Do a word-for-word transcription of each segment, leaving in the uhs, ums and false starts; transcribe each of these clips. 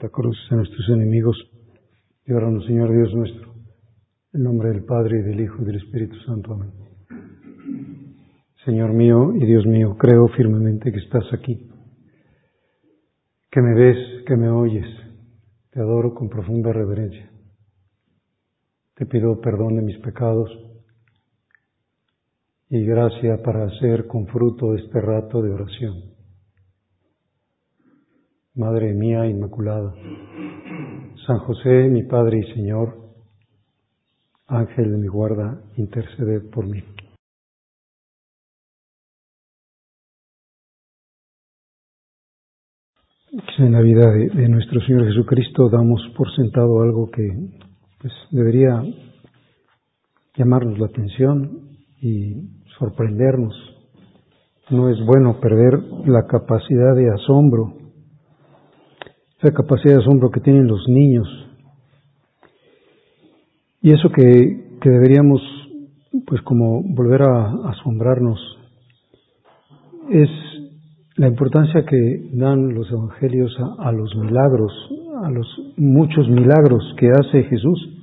esta cruz a nuestros enemigos y oramos, Señor Dios nuestro, en nombre del Padre, y del Hijo, y del Espíritu Santo. Amén. Señor mío y Dios mío, creo firmemente que estás aquí, que me ves, que me oyes. Te adoro con profunda reverencia. Te pido perdón de mis pecados y gracia para hacer con fruto este rato de oración. Madre mía Inmaculada, San José, mi Padre y Señor, Ángel de mi guarda, interceded por mí. En la vida de, de nuestro Señor Jesucristo damos por sentado algo que pues, debería llamarnos la atención y sorprendernos. No es bueno perder la capacidad de asombro, esa capacidad de asombro que tienen los niños. Y eso que, que deberíamos, pues como volver a asombrarnos, es la importancia que dan los evangelios a, a los milagros, a los muchos milagros que hace Jesús.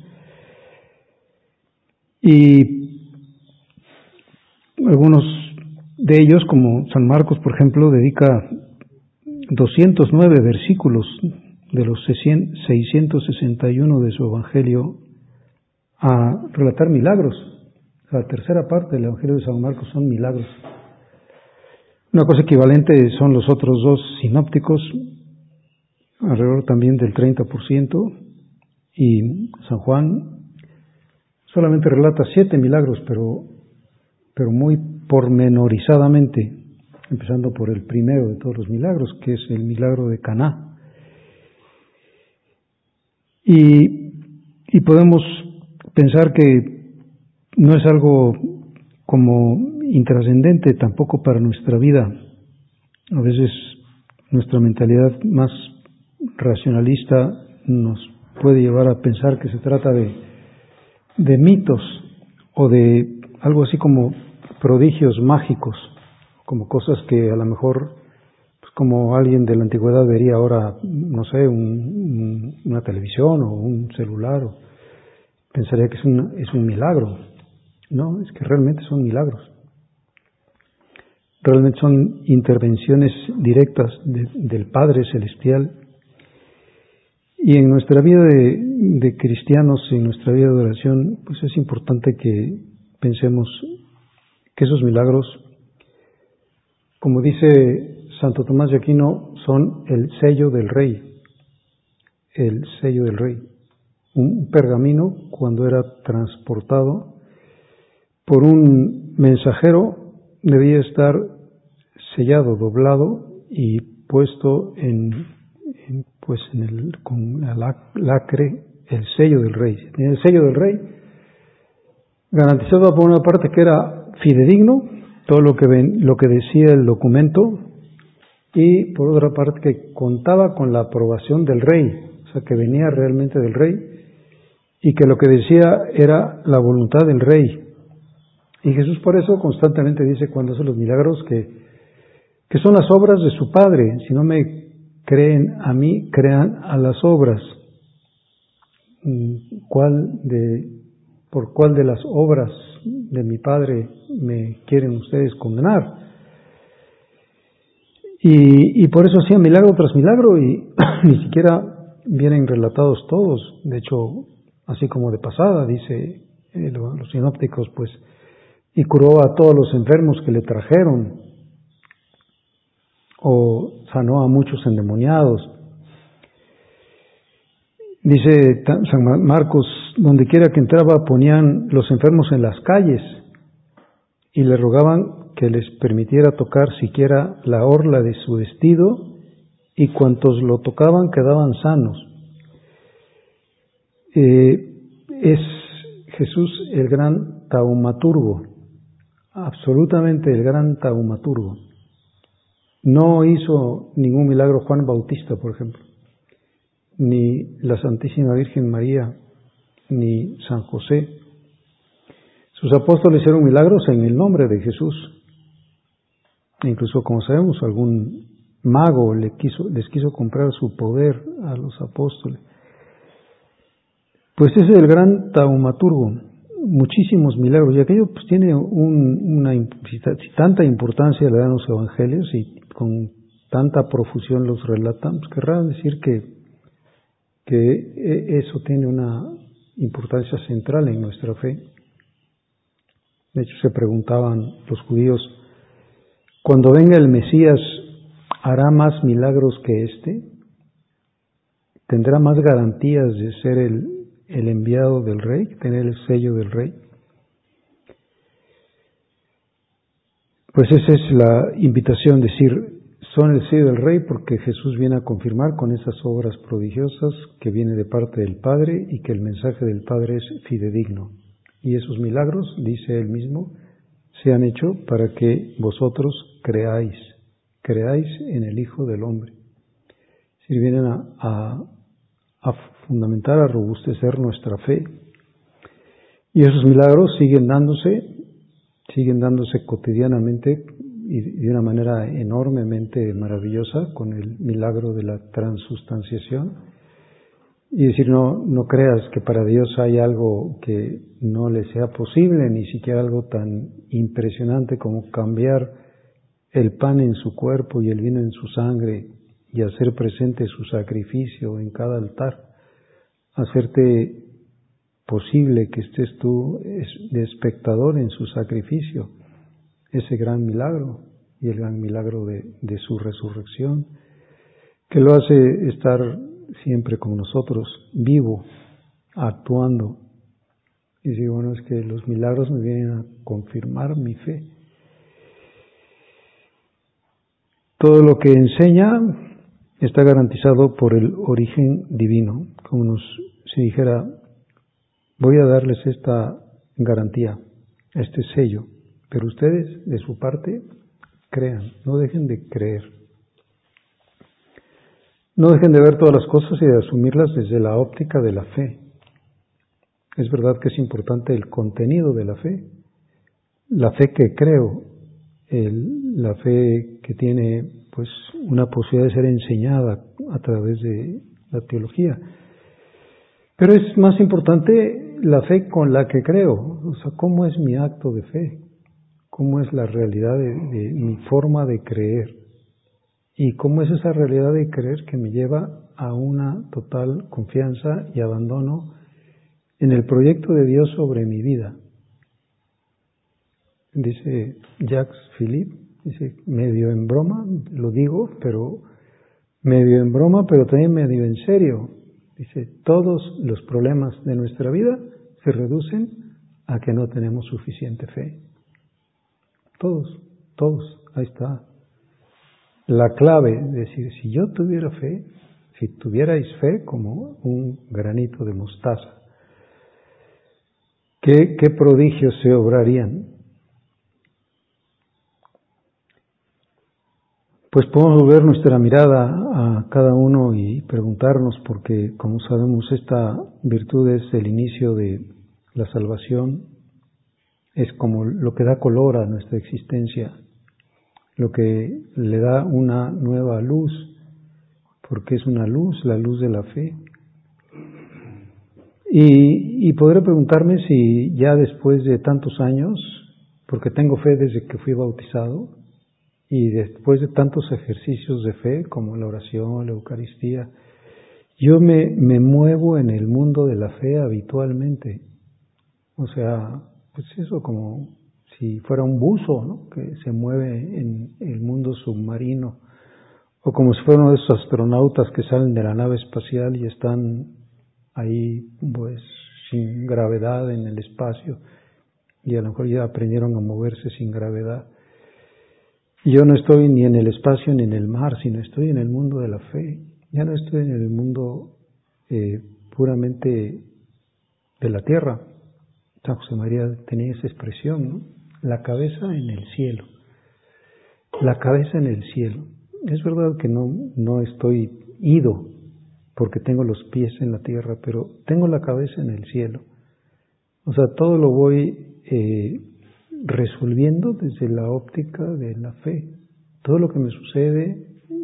Y algunos de ellos, como San Marcos, por ejemplo, dedica doscientos nueve versículos de los seiscientos sesenta y uno de su evangelio a relatar milagros. La tercera parte del evangelio de San Marcos son milagros. Una cosa equivalente son los otros dos sinópticos, alrededor también del treinta por ciento, y San Juan solamente relata siete milagros, pero, pero muy pormenorizadamente, empezando por el primero de todos los milagros, que es el milagro de Caná. Y, y podemos pensar que no es algo como intrascendente tampoco para nuestra vida. A veces nuestra mentalidad más racionalista nos puede llevar a pensar que se trata de, de mitos o de algo así como prodigios mágicos, como cosas que a lo mejor, pues como alguien de la antigüedad vería ahora, no sé, un, un, una televisión o un celular, o pensaría que es un, es un milagro. No, es que realmente son milagros. Realmente son intervenciones directas de, del Padre Celestial. Y en nuestra vida de, de cristianos, en nuestra vida de oración, pues es importante que pensemos que esos milagros, como dice Santo Tomás de Aquino, son el sello del Rey. El sello del Rey. Un pergamino, cuando era transportado por un mensajero, debía estar sellado, doblado y puesto en, en pues en el con la lacre el sello del rey. El sello del rey garantizaba por una parte que era fidedigno todo lo que ven, lo que decía el documento, y por otra parte que contaba con la aprobación del rey, o sea que venía realmente del rey y que lo que decía era la voluntad del rey. Y Jesús por eso constantemente dice cuando hace los milagros que, que son las obras de su Padre. Si no me creen a mí, crean a las obras. ¿Cuál de, ¿Por cuál de las obras de mi Padre me quieren ustedes condenar? Y, y por eso hacía milagro tras milagro y ni siquiera vienen relatados todos. De hecho, así como de pasada, dice eh, los sinópticos, pues, y curó a todos los enfermos que le trajeron, o sanó a muchos endemoniados. Dice San Marcos, donde quiera que entraba ponían los enfermos en las calles y le rogaban que les permitiera tocar siquiera la orla de su vestido, y cuantos lo tocaban quedaban sanos. Eh, es Jesús el gran taumaturgo, absolutamente el gran taumaturgo. No hizo ningún milagro Juan Bautista, por ejemplo, ni la Santísima Virgen María, ni San José. Sus apóstoles hicieron milagros en el nombre de Jesús. E incluso, como sabemos, algún mago le quiso, les quiso comprar su poder a los apóstoles. Pues ese es el gran taumaturgo, muchísimos milagros, y aquello pues tiene un, una, si tanta importancia le dan los evangelios y con tanta profusión los relatan, pues querrá decir que, que eso tiene una importancia central en nuestra fe. De hecho se preguntaban los judíos, cuando venga el Mesías, ¿hará más milagros que este? ¿Tendrá más garantías de ser el el enviado del rey, tener el sello del rey? Pues esa es la invitación, decir, son el sello del rey porque Jesús viene a confirmar con esas obras prodigiosas que viene de parte del Padre y que el mensaje del Padre es fidedigno. Y esos milagros, dice él mismo, se han hecho para que vosotros creáis, creáis en el Hijo del Hombre. Es decir, vienen a, a a fundamentar, a robustecer nuestra fe. Y esos milagros siguen dándose, siguen dándose cotidianamente y de una manera enormemente maravillosa con el milagro de la transustanciación. Y decir, no, no creas que para Dios hay algo que no le sea posible, ni siquiera algo tan impresionante como cambiar el pan en su cuerpo y el vino en su sangre, y hacer presente su sacrificio en cada altar, hacerte posible que estés tú de espectador en su sacrificio, ese gran milagro y el gran milagro de, de su resurrección, que lo hace estar siempre con nosotros, vivo, actuando. Y digo, bueno, es que los milagros me vienen a confirmar mi fe. Todo lo que enseña está garantizado por el origen divino, como nos, si dijera, voy a darles esta garantía, este sello, pero ustedes de su parte crean, no dejen de creer. No dejen de ver todas las cosas y de asumirlas desde la óptica de la fe. Es verdad que es importante el contenido de la fe, la fe que creo, el, la fe que tiene pues una posibilidad de ser enseñada a través de la teología. Pero es más importante la fe con la que creo, o sea, cómo es mi acto de fe, cómo es la realidad de, de mi forma de creer y cómo es esa realidad de creer que me lleva a una total confianza y abandono en el proyecto de Dios sobre mi vida. Dice Jacques Philippe, dice, medio en broma, lo digo, pero medio en broma, pero también medio en serio. Dice, todos los problemas de nuestra vida se reducen a que no tenemos suficiente fe. Todos, todos, ahí está. La clave, es decir, si yo tuviera fe, si tuvierais fe como un granito de mostaza, ¿qué, qué prodigios se obrarían? Pues podemos volver nuestra mirada a cada uno y preguntarnos, porque como sabemos esta virtud es el inicio de la salvación, es como lo que da color a nuestra existencia, lo que le da una nueva luz, porque es una luz, la luz de la fe. Y, y podré preguntarme si ya después de tantos años, porque tengo fe desde que fui bautizado, y después de tantos ejercicios de fe, como la oración, la Eucaristía, yo me, me muevo en el mundo de la fe habitualmente. O sea, pues eso como si fuera un buzo, ¿no?, que se mueve en el mundo submarino, o como si fuera uno de esos astronautas que salen de la nave espacial y están ahí pues sin gravedad en el espacio, y a lo mejor ya aprendieron a moverse sin gravedad. Yo no estoy ni en el espacio ni en el mar, sino estoy en el mundo de la fe. Ya no estoy en el mundo eh, puramente de la tierra. San José María tenía esa expresión, ¿no? La cabeza en el cielo. La cabeza en el cielo. Es verdad que no, no estoy ido porque tengo los pies en la tierra, pero tengo la cabeza en el cielo. O sea, todo lo voy eh, resolviendo desde la óptica de la fe. Todo lo que me sucede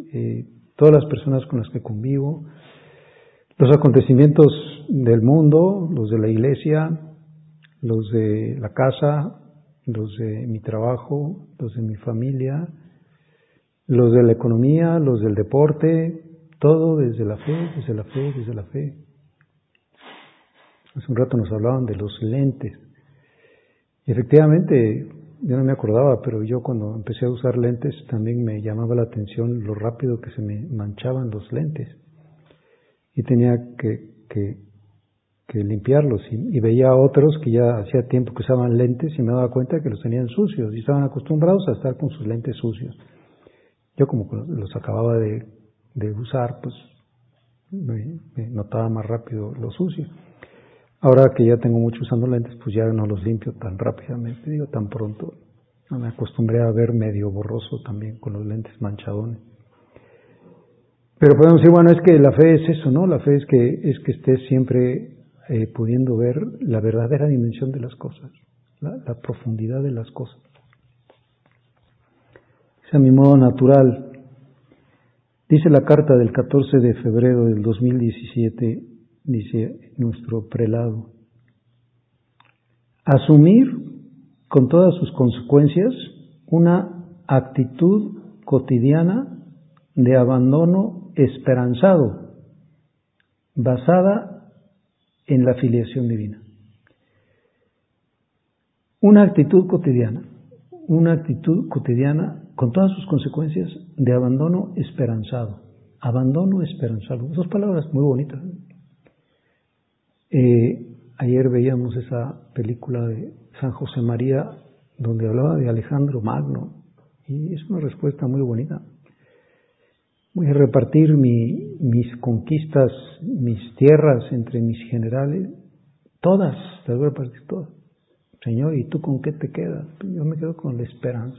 eh, todas las personas con las que convivo, los acontecimientos del mundo, los de la iglesia, los de la casa, los de mi trabajo, los de mi familia, los de la economía, los del deporte, todo desde la fe, desde la fe, desde la fe. Hace un rato nos hablaban de los lentes. Y efectivamente, yo no me acordaba, pero yo cuando empecé a usar lentes también me llamaba la atención lo rápido que se me manchaban los lentes. Y tenía que, que, que limpiarlos. Y, y veía a otros que ya hacía tiempo que usaban lentes y me daba cuenta que los tenían sucios y estaban acostumbrados a estar con sus lentes sucios. Yo como los acababa de, de usar, pues me, me notaba más rápido lo sucio. Ahora que ya tengo mucho usando lentes, pues ya no los limpio tan rápidamente, digo, tan pronto. Me acostumbré a ver medio borroso también con los lentes manchadones. Pero podemos decir, bueno, es que la fe es eso, ¿no? La fe es que es que estés siempre eh, pudiendo ver la verdadera dimensión de las cosas, la, la profundidad de las cosas. Es a mi modo natural. Dice la carta del catorce de febrero del dos mil diecisiete, dice nuestro prelado, asumir con todas sus consecuencias una actitud cotidiana de abandono esperanzado, basada en la filiación divina. Una actitud cotidiana, una actitud cotidiana con todas sus consecuencias de abandono esperanzado. Abandono esperanzado. Dos palabras muy bonitas. Eh, ayer veíamos esa película de San José María donde hablaba de Alejandro Magno y es una respuesta muy bonita. Voy a repartir mi, mis conquistas, mis tierras entre mis generales, todas, las voy a repartir todas. Señor, ¿y tú con qué te quedas? Yo me quedo con la esperanza.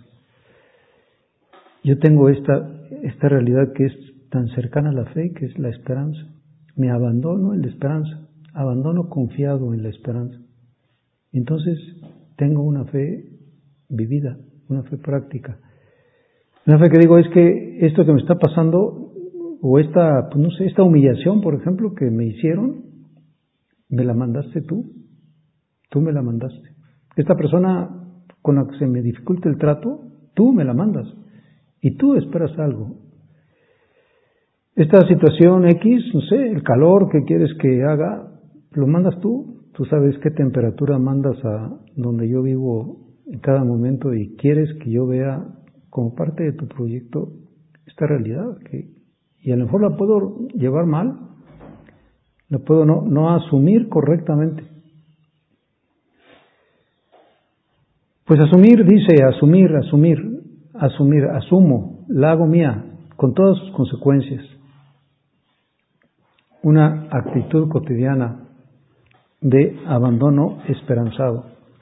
Yo tengo esta, esta realidad que es tan cercana a la fe, que es la esperanza. Me abandono en la esperanza, abandono confiado en la esperanza. Entonces tengo una fe vivida, una fe práctica. Una fe que digo es que esto que me está pasando, o esta, pues no sé, esta humillación, por ejemplo, que me hicieron, me la mandaste tú, tú me la mandaste. Esta persona con la que se me dificulta el trato, tú me la mandas y tú esperas algo. Esta situación X, no sé, el calor que quieres que haga, lo mandas tú. Tú sabes qué temperatura mandas a donde yo vivo en cada momento y quieres que yo vea como parte de tu proyecto esta realidad. Que, y a lo mejor la puedo llevar mal, la puedo no, no asumir correctamente. Pues asumir, dice, asumir, asumir, asumir, asumo, la hago mía, con todas sus consecuencias. Una actitud cotidiana de abandono esperanzado,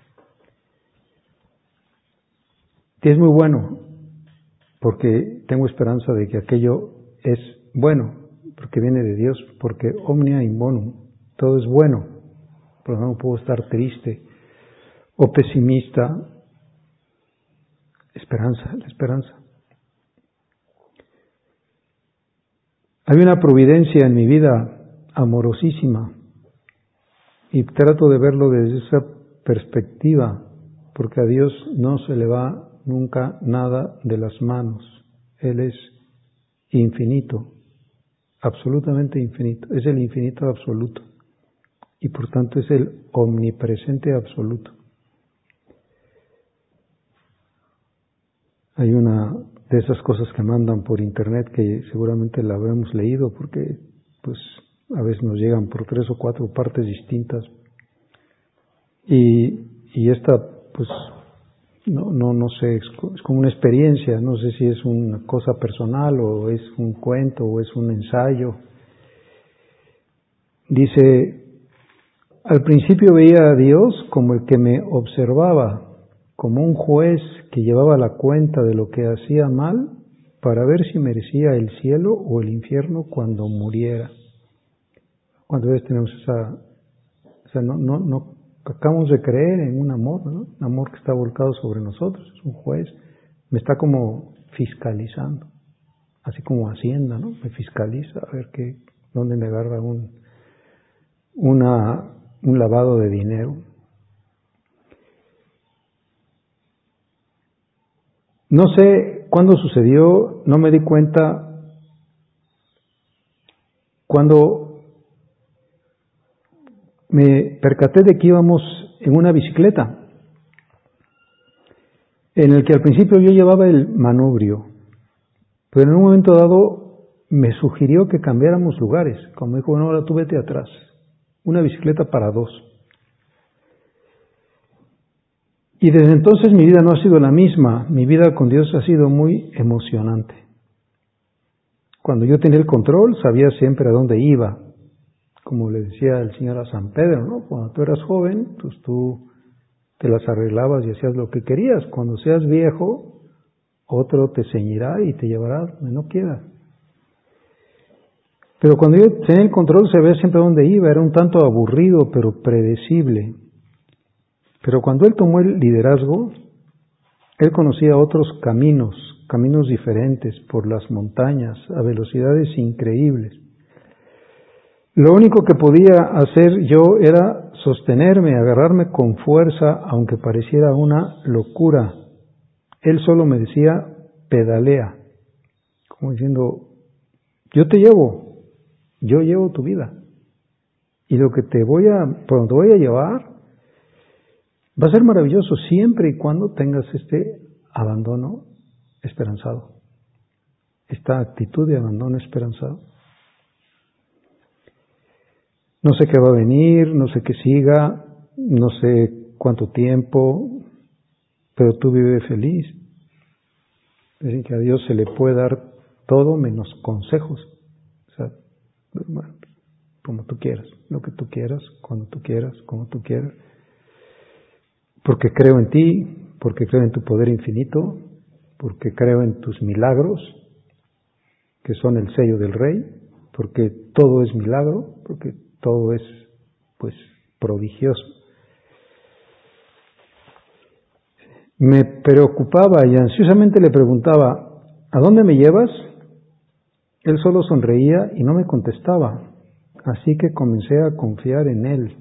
que es muy bueno, porque tengo esperanza de que aquello es bueno, porque viene de Dios, porque omnia in bonum, todo es bueno, por lo tanto puedo estar triste o pesimista. Esperanza, la esperanza. Hay una providencia en mi vida amorosísima y trato de verlo desde esa perspectiva, porque a Dios no se le va nunca nada de las manos. Él es infinito, absolutamente infinito, es el infinito absoluto y por tanto es el omnipresente absoluto. Hay una de esas cosas que mandan por internet que seguramente la habremos leído porque pues a veces nos llegan por tres o cuatro partes distintas y, y esta pues no, no, no sé, es, es como una experiencia, no sé si es una cosa personal o es un cuento o es un ensayo. Dice, al principio veía a Dios como el que me observaba, como un juez que llevaba la cuenta de lo que hacía mal para ver si merecía el cielo o el infierno cuando muriera. Cuando veces tenemos esa, o sea, no, no, no acabamos de creer en un amor, ¿no? Un amor que está volcado sobre nosotros, es un juez, me está como fiscalizando. así como Hacienda, ¿no? Me fiscaliza a ver qué, dónde me agarra un, una, un lavado de dinero. No sé cuándo sucedió, no me di cuenta cuando me percaté de que íbamos en una bicicleta, en el que al principio yo llevaba el manubrio, pero en un momento dado me sugirió que cambiáramos lugares, como dijo, bueno, ahora tú vete atrás, una bicicleta para dos. Y desde entonces mi vida no ha sido la misma, mi vida con Dios ha sido muy emocionante. Cuando yo tenía el control, sabía siempre a dónde iba, como le decía el Señor a San Pedro, ¿no? Cuando tú eras joven, pues tú te las arreglabas y hacías lo que querías. Cuando seas viejo, otro te ceñirá y te llevará donde no quieras. Pero cuando yo tenía el control, sabía siempre a dónde iba, era un tanto aburrido, pero predecible. Pero cuando él tomó el liderazgo, él conocía otros caminos, caminos diferentes por las montañas, a velocidades increíbles. Lo único que podía hacer yo era sostenerme, agarrarme con fuerza, aunque pareciera una locura. Él solo me decía, pedalea, como diciendo, yo te llevo, yo llevo tu vida. Y lo que te voy a, por donde te voy a llevar, va a ser maravilloso siempre y cuando tengas este abandono esperanzado, esta actitud de abandono esperanzado. No sé qué va a venir, no sé qué siga, no sé cuánto tiempo, pero tú vive feliz. Dicen que a Dios se le puede dar todo menos consejos. O sea, bueno, como tú quieras, lo que tú quieras, cuando tú quieras, como tú quieras. Porque creo en ti, porque creo en tu poder infinito, porque creo en tus milagros, que son el sello del Rey, porque todo es milagro, porque todo es, pues, prodigioso. Me preocupaba y ansiosamente le preguntaba, ¿a dónde me llevas? Él solo sonreía y no me contestaba, así que comencé a confiar en él.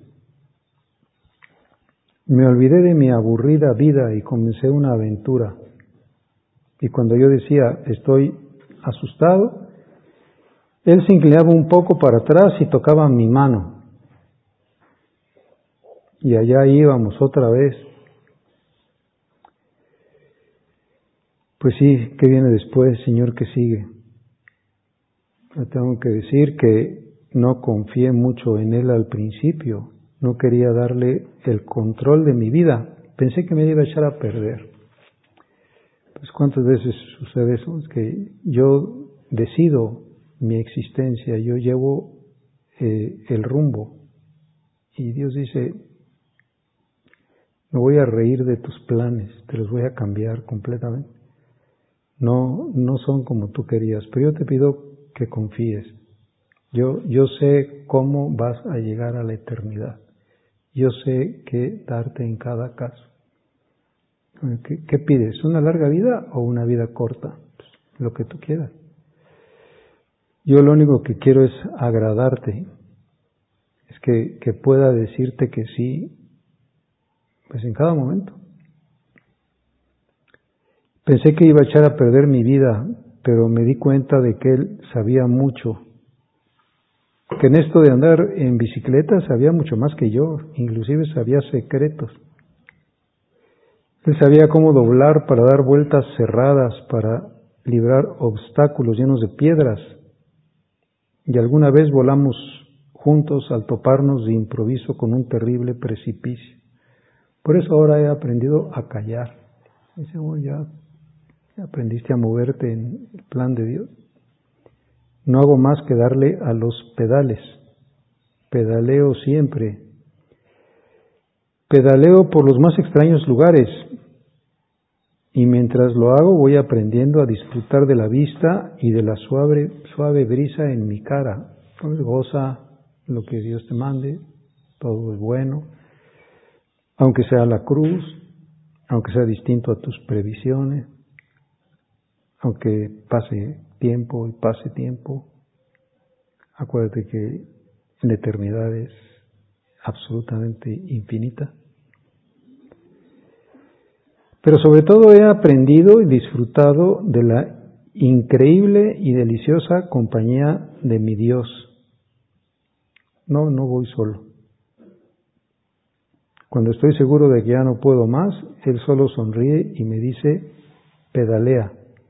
Me olvidé de mi aburrida vida y comencé una aventura. Y cuando yo decía, estoy asustado, él se inclinaba un poco para atrás y tocaba mi mano. Y allá íbamos otra vez. Pues sí, ¿qué viene después, Señor? ¿Qué sigue? Yo tengo que decir que no confié mucho en Él al principio. No quería darle el control de mi vida. Pensé que me iba a echar a perder. Pues ¿cuántas veces sucede eso? Es que yo decido mi existencia, yo llevo eh, el rumbo. Y Dios dice, me voy a reír de tus planes, te los voy a cambiar completamente. No, no son como tú querías, pero yo te pido que confíes. Yo, yo sé cómo vas a llegar a la eternidad. Yo sé qué darte en cada caso. ¿Qué, qué pides? ¿Una larga vida o una vida corta? Pues, lo que tú quieras. Yo lo único que quiero es agradarte, es que, que pueda decirte que sí, pues en cada momento. Pensé que iba a echar a perder mi vida, pero me di cuenta de que él sabía mucho, que en esto de andar en bicicleta sabía mucho más que yo, inclusive sabía secretos. Él sabía cómo doblar para dar vueltas cerradas, para librar obstáculos llenos de piedras. Y alguna vez volamos juntos al toparnos de improviso con un terrible precipicio. Por eso ahora he aprendido a callar. Dice, oh, ya aprendiste a moverte en el plan de Dios. No hago más que darle a los pedales. Pedaleo siempre. Pedaleo por los más extraños lugares. Y mientras lo hago voy aprendiendo a disfrutar de la vista y de la suave, suave brisa en mi cara. Entonces goza lo que Dios te mande, todo es bueno, aunque sea la cruz, aunque sea distinto a tus previsiones, aunque pase tiempo y pase tiempo. Acuérdate que la eternidad es absolutamente infinita. Pero sobre todo he aprendido y disfrutado de la increíble y deliciosa compañía de mi Dios. No, no voy solo. Cuando estoy seguro de que ya no puedo más, Él solo sonríe y me dice, pedalea.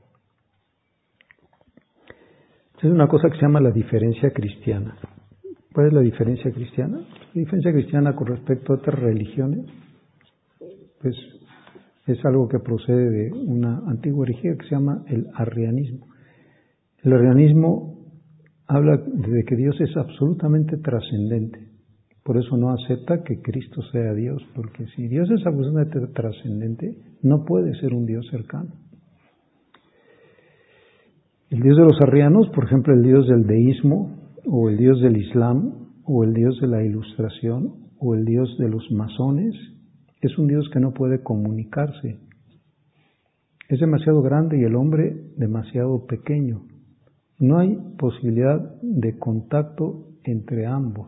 Es una cosa que se llama la diferencia cristiana. ¿Cuál es la diferencia cristiana? La diferencia cristiana con respecto a otras religiones, pues es algo que procede de una antigua herejía que se llama el arrianismo. El arrianismo habla de que Dios es absolutamente trascendente. Por eso no acepta que Cristo sea Dios, porque si Dios es absolutamente trascendente, no puede ser un Dios cercano. El Dios de los arrianos, por ejemplo, el Dios del deísmo, o el Dios del Islam, o el Dios de la Ilustración, o el Dios de los masones, es un Dios que no puede comunicarse. Es demasiado grande y el hombre demasiado pequeño. No hay posibilidad de contacto entre ambos.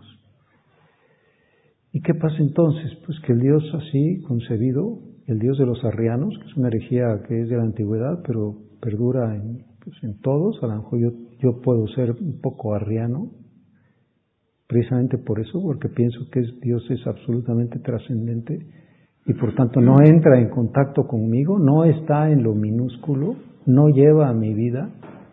¿Y qué pasa entonces? Pues que el Dios así concebido, el Dios de los arrianos, que es una herejía que es de la antigüedad, pero perdura en, pues en todos, a lo mejor yo, yo puedo ser un poco arriano, precisamente por eso, porque pienso que es, Dios es absolutamente trascendente y por tanto no entra en contacto conmigo, no está en lo minúsculo, no lleva a mi vida.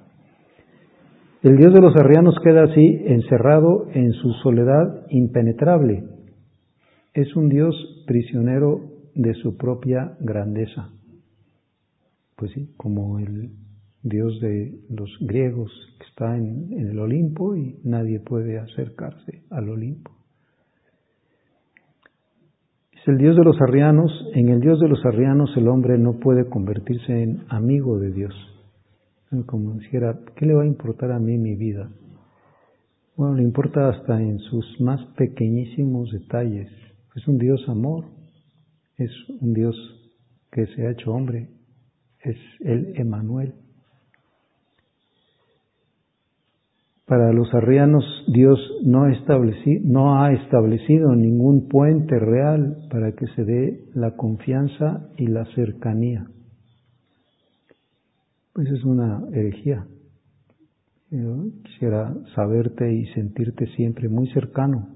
El Dios de los arrianos queda así, encerrado en su soledad impenetrable. Es un Dios prisionero de su propia grandeza. Pues sí, como el Dios de los griegos que está en, en el Olimpo y nadie puede acercarse al Olimpo. Es el Dios de los arrianos. En el Dios de los arrianos el hombre no puede convertirse en amigo de Dios. Como dijera, ¿qué le va a importar a mí mi vida? Bueno, le importa hasta en sus más pequeñísimos detalles. Es un Dios amor, es un Dios que se ha hecho hombre, es el Emmanuel. Para los arrianos, Dios no, estableci, no ha establecido ningún puente real para que se dé la confianza y la cercanía. Pues es una herejía. Yo quisiera saberte y sentirte siempre muy cercano.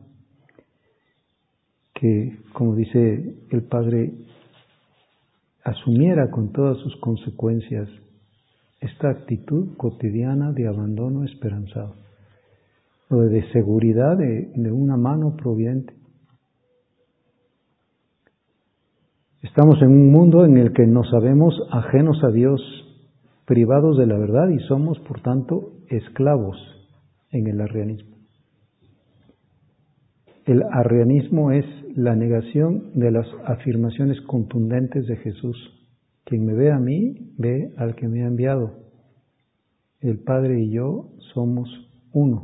Que, como dice el Padre, asumiera con todas sus consecuencias esta actitud cotidiana de abandono esperanzado, o de seguridad de, de una mano providente. Estamos en un mundo en el que nos sabemos ajenos a Dios, privados de la verdad y somos, por tanto, esclavos en el arrianismo. El arrianismo es la negación de las afirmaciones contundentes de Jesús. Quien me ve a mí, ve al que me ha enviado. El Padre y yo somos uno.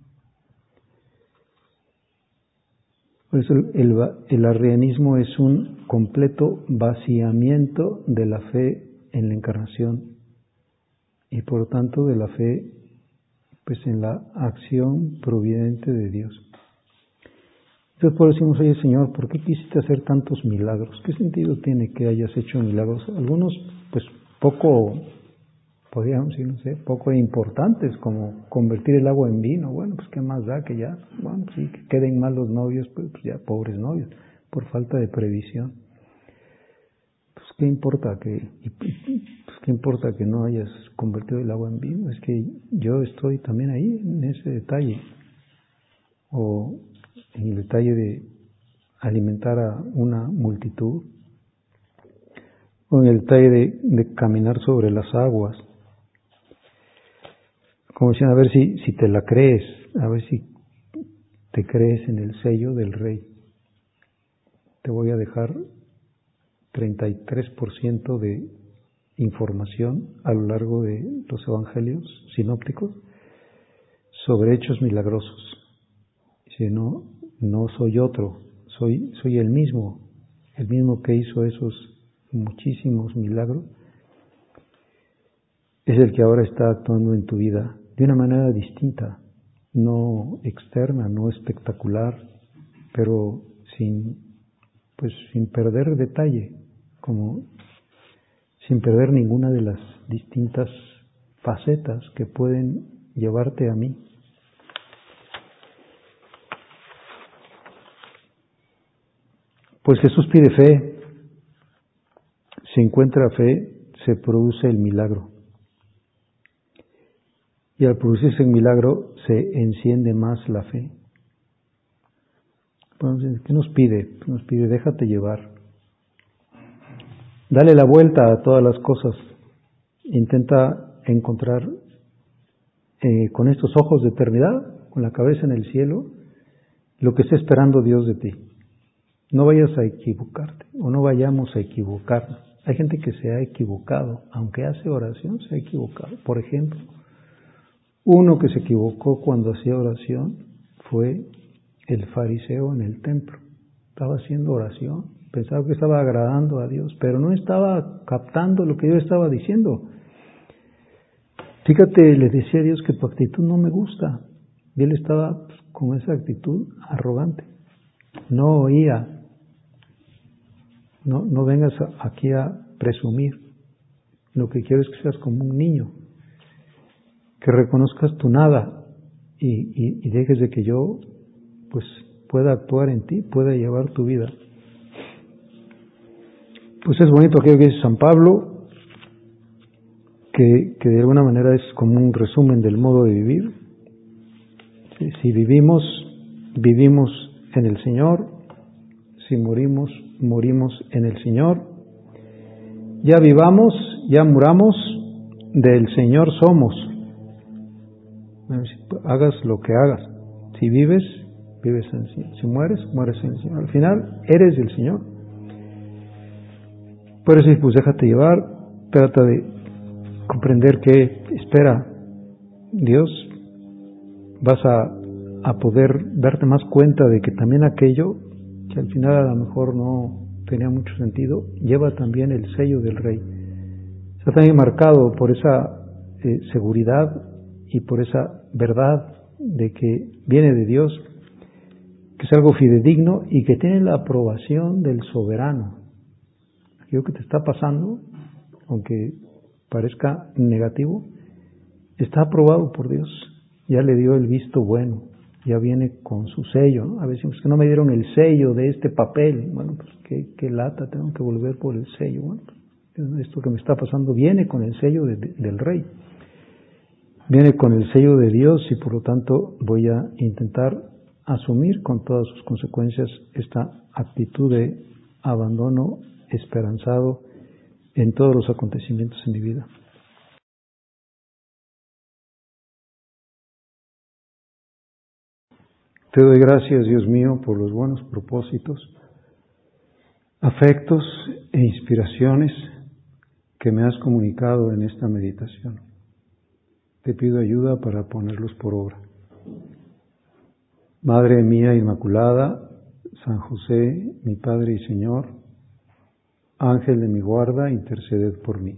Por eso el, el, el arrianismo es un completo vaciamiento de la fe en la encarnación y por lo tanto de la fe pues en la acción providente de Dios. Entonces por eso decimos, oye Señor, ¿por qué quisiste hacer tantos milagros? ¿Qué sentido tiene que hayas hecho milagros? Algunos pues poco, podríamos decir, no sé, poco importantes, como convertir el agua en vino. Bueno, pues qué más da que ya, bueno, sí, que queden mal los novios, pues, pues ya pobres novios, por falta de previsión. Pues qué importa que, pues qué importa que no hayas convertido el agua en vino, es que yo estoy también ahí en ese detalle. O en el detalle de alimentar a una multitud, o en el detalle de, de caminar sobre las aguas, como decían, a ver si, si te la crees, a ver si te crees en el sello del Rey. Te voy a dejar treinta y tres por ciento de información a lo largo de los evangelios sinópticos sobre hechos milagrosos. Si no, no soy otro, soy, soy el mismo, el mismo que hizo esos muchísimos milagros. es el que ahora está actuando en tu vida de una manera distinta, no externa, no espectacular, pero sin, pues, sin perder detalle, como sin perder ninguna de las distintas facetas que pueden llevarte a mí. Pues Jesús pide fe. Si encuentra fe, se produce el milagro. Y al producirse el milagro, se enciende más la fe. Entonces, ¿qué nos pide? Nos pide, déjate llevar. Dale la vuelta a todas las cosas. Intenta encontrar eh, con estos ojos de eternidad, con la cabeza en el cielo, lo que está esperando Dios de ti. No vayas a equivocarte, o no vayamos a equivocarnos. Hay gente que se ha equivocado, aunque hace oración, se ha equivocado. Por ejemplo, uno que se equivocó cuando hacía oración fue el fariseo en el templo. Estaba haciendo oración, pensaba que estaba agradando a Dios, pero no estaba captando lo que yo estaba diciendo. Fíjate, le decía a Dios que tu actitud no me gusta. Y él estaba pues, con esa actitud arrogante. No oía. No, no vengas a, aquí a presumir. Lo que quiero es que seas como un niño. Que reconozcas tu nada y, y, y dejes de que yo pues pueda actuar en ti, pueda llevar tu vida. Pues es bonito aquello que dice San Pablo, que, que de alguna manera es como un resumen del modo de vivir. Si, si vivimos, vivimos en el Señor. Si morimos, morimos en el Señor. Ya vivamos, ya muramos, del Señor somos. Hagas lo que hagas. Si vives, vives en el Señor. Si mueres, mueres en el Señor. Al final, eres del Señor. Por eso, pues déjate llevar. Trata de comprender que espera Dios. Vas a, a poder darte más cuenta de que también aquello que al final a lo mejor no tenía mucho sentido, lleva también el sello del Rey. Está también marcado por esa eh, seguridad y por esa verdad de que viene de Dios, que es algo fidedigno y que tiene la aprobación del soberano. Aquello que te está pasando, aunque parezca negativo, está aprobado por Dios. Ya le dio el visto bueno, ya viene con su sello, ¿no? A veces es que no me dieron el sello de este papel. Bueno, pues qué, qué lata, tengo que volver por el sello. Bueno, pues, esto que me está pasando viene con el sello de, de, del Rey. Viene con el sello de Dios y por lo tanto voy a intentar asumir con todas sus consecuencias esta actitud de abandono esperanzado en todos los acontecimientos en mi vida. Te doy gracias, Dios mío, por los buenos propósitos, afectos e inspiraciones que me has comunicado en esta meditación. Te pido ayuda para ponerlos por obra. Madre mía Inmaculada, San José, mi Padre y Señor, Ángel de mi guarda, interceded por mí.